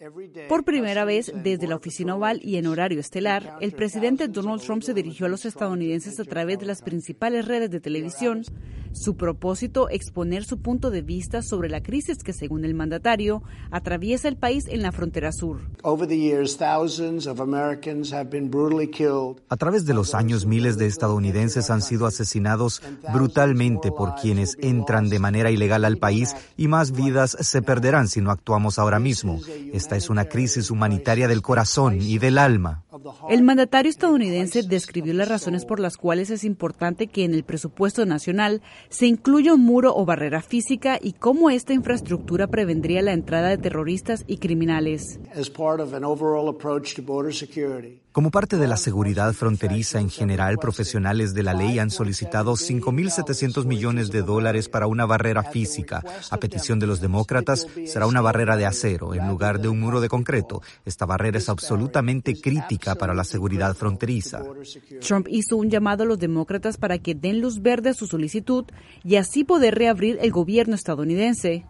Por primera vez desde la Oficina Oval y en horario estelar, el presidente Donald Trump se dirigió a los estadounidenses a través de las principales redes de televisión. Su propósito, exponer su punto de vista sobre la crisis que, según el mandatario, atraviesa el país en la frontera sur. A través de los años, miles de estadounidenses han sido asesinados brutalmente por quienes entran de manera ilegal al país y más vidas se perderán si no actuamos ahora mismo. Esta es una crisis humanitaria del corazón y del alma. El mandatario estadounidense describió las razones por las cuales es importante que en el presupuesto nacional se incluya un muro o barrera física y cómo esta infraestructura prevendría la entrada de terroristas y criminales. Como parte de la seguridad fronteriza en general, profesionales de la ley han solicitado $5.700 millones para una barrera física. A petición de los demócratas, será una barrera de acero en lugar de un muro de concreto. Esta barrera es absolutamente crítica para la seguridad fronteriza. Trump hizo un llamado a los demócratas para que den luz verde a su solicitud y así poder reabrir el gobierno estadounidense.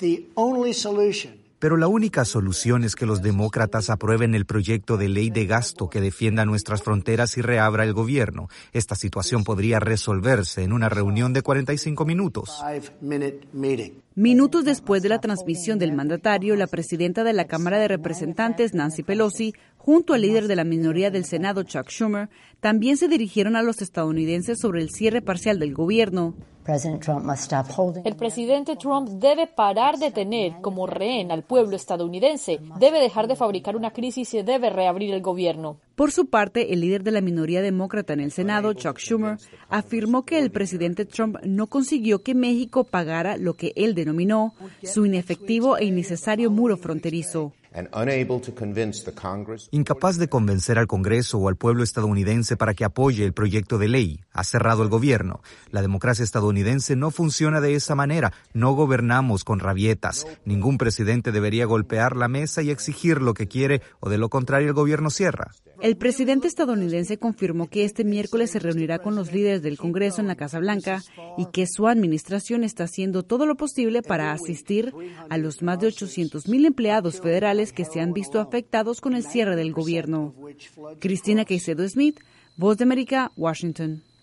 Pero la única solución es que los demócratas aprueben el proyecto de ley de gasto que defienda nuestras fronteras y reabra el gobierno. Esta situación podría resolverse en una reunión de 45 minutos. Minutos después de la transmisión del mandatario, la presidenta de la Cámara de Representantes, Nancy Pelosi, junto al líder de la minoría del Senado, Chuck Schumer, también se dirigieron a los estadounidenses sobre el cierre parcial del gobierno. El presidente Trump debe parar de tener como rehén al pueblo estadounidense, debe dejar de fabricar una crisis y debe reabrir el gobierno. Por su parte, el líder de la minoría demócrata en el Senado, Chuck Schumer, afirmó que el presidente Trump no consiguió que México pagara lo que él denominó su inefectivo e innecesario muro fronterizo. Incapaz de convencer al Congreso o al pueblo estadounidense para que apoye el proyecto de ley, ha cerrado el gobierno. La democracia estadounidense no funciona de esa manera. No gobernamos con rabietas. Ningún presidente debería golpear la mesa y exigir lo que quiere, o de lo contrario el gobierno cierra. El presidente estadounidense confirmó que este miércoles se reunirá con los líderes del Congreso en la Casa Blanca y que su administración está haciendo todo lo posible para asistir a los más de 800,000 empleados federales que se han visto afectados con el cierre del gobierno. Cristina Caicedo Smith, Voz de América, Washington.